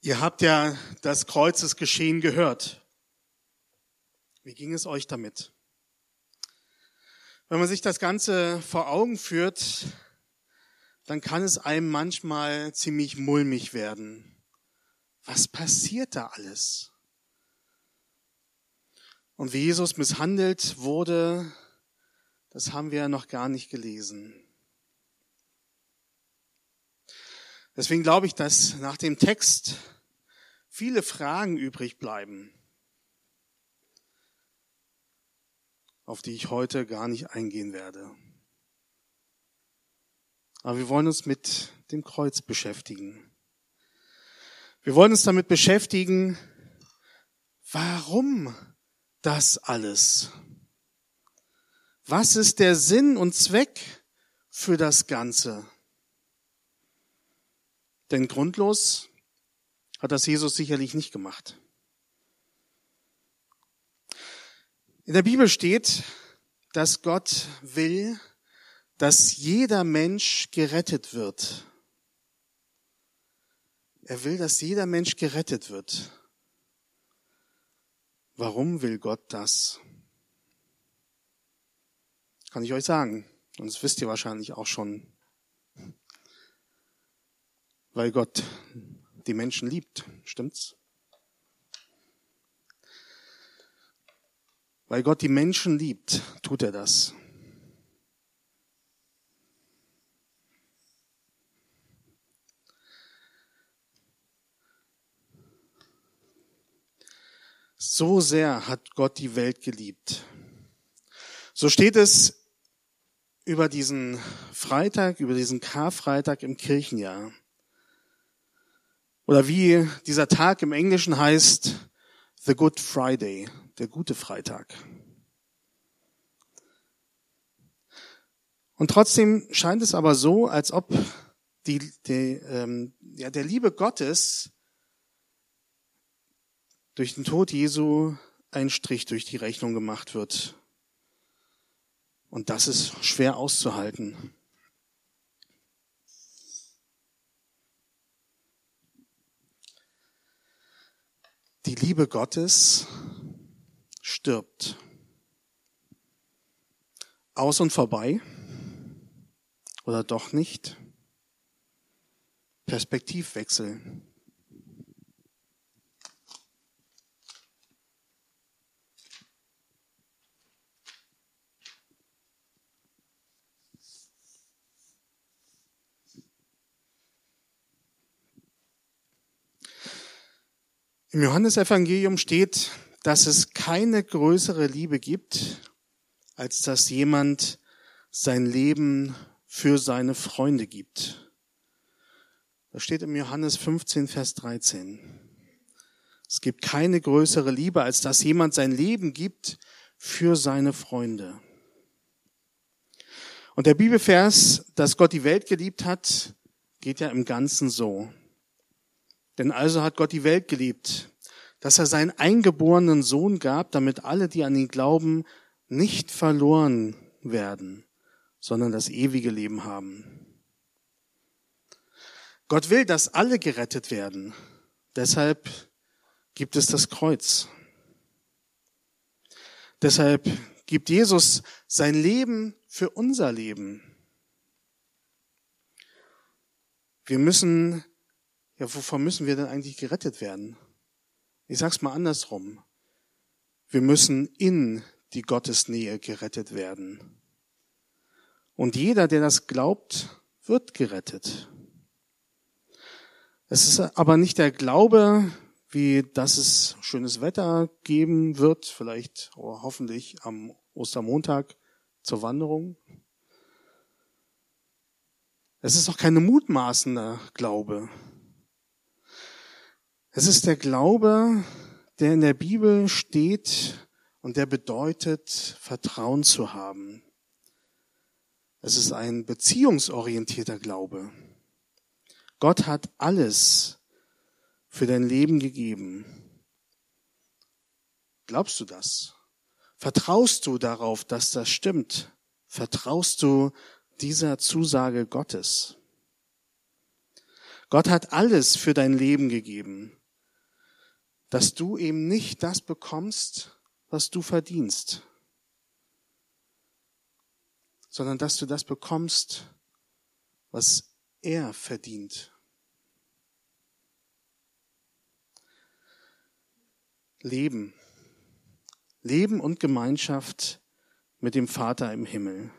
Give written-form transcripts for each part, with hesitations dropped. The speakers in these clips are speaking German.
Ihr habt ja das Kreuzesgeschehen gehört. Wie ging es euch damit? Wenn man sich das Ganze vor Augen führt, dann kann es einem manchmal ziemlich mulmig werden. Was passiert da alles? Und wie Jesus misshandelt wurde, das haben wir noch gar nicht gelesen. Deswegen glaube ich, dass nach dem Text viele Fragen übrig bleiben, auf die ich heute gar nicht eingehen werde. Aber wir wollen uns mit dem Kreuz beschäftigen. Wir wollen uns damit beschäftigen, warum das alles? Was ist der Sinn und Zweck für das Ganze? Denn grundlos hat das Jesus sicherlich nicht gemacht. In der Bibel steht, dass Gott will, dass jeder Mensch gerettet wird. Er will, dass jeder Mensch gerettet wird. Warum will Gott das? Kann ich euch sagen. Und das wisst ihr wahrscheinlich auch schon. Weil Gott die Menschen liebt. Stimmt's? Weil Gott die Menschen liebt, tut er das. So sehr hat Gott die Welt geliebt. So steht es über diesen Freitag, über diesen Karfreitag im Kirchenjahr. Oder wie dieser Tag im Englischen heißt, The Good Friday, der gute Freitag. Und trotzdem scheint es aber so, als ob der Liebe Gottes durch den Tod Jesu ein Strich durch die Rechnung gemacht wird. Und das ist schwer auszuhalten. Die Liebe Gottes stirbt. Aus und vorbei? Oder doch nicht? Perspektivwechsel. Im Johannesevangelium steht, dass es keine größere Liebe gibt, als dass jemand sein Leben für seine Freunde gibt. Das steht im Johannes 15, Vers 13. Es gibt keine größere Liebe, als dass jemand sein Leben gibt für seine Freunde. Und der Bibelvers, dass Gott die Welt geliebt hat, geht ja im Ganzen so. Denn also hat Gott die Welt geliebt, dass er seinen eingeborenen Sohn gab, damit alle, die an ihn glauben, nicht verloren werden, sondern das ewige Leben haben. Gott will, dass alle gerettet werden. Deshalb gibt es das Kreuz. Deshalb gibt Jesus sein Leben für unser Leben. Wovon müssen wir denn eigentlich gerettet werden? Ich sag's mal andersrum. Wir müssen in die Gottesnähe gerettet werden. Und jeder, der das glaubt, wird gerettet. Es ist aber nicht der Glaube, wie dass es schönes Wetter geben wird, vielleicht oder hoffentlich am Ostermontag zur Wanderung. Es ist auch keine mutmaßende Glaube. Es ist der Glaube, der in der Bibel steht und der bedeutet, Vertrauen zu haben. Es ist ein beziehungsorientierter Glaube. Gott hat alles für dein Leben gegeben. Glaubst du das? Vertraust du darauf, dass das stimmt? Vertraust du dieser Zusage Gottes? Gott hat alles für dein Leben gegeben. dass du eben nicht das bekommst, was du verdienst, sondern dass du das bekommst, was er verdient. Leben und Gemeinschaft mit dem Vater im Himmel.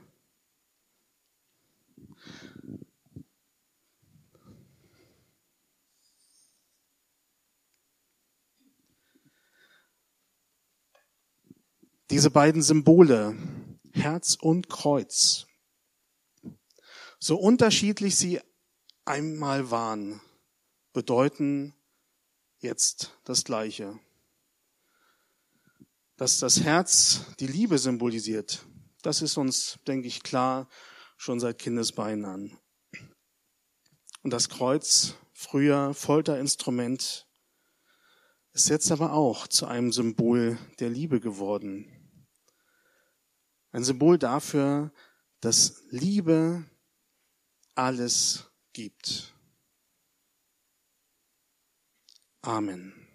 Diese beiden Symbole, Herz und Kreuz, so unterschiedlich sie einmal waren, bedeuten jetzt das Gleiche. Dass das Herz die Liebe symbolisiert, das ist uns, denke ich, klar, schon seit Kindesbeinen an. Und das Kreuz, früher Folterinstrument, ist jetzt aber auch zu einem Symbol der Liebe geworden. Ein Symbol dafür, dass Liebe alles gibt. Amen.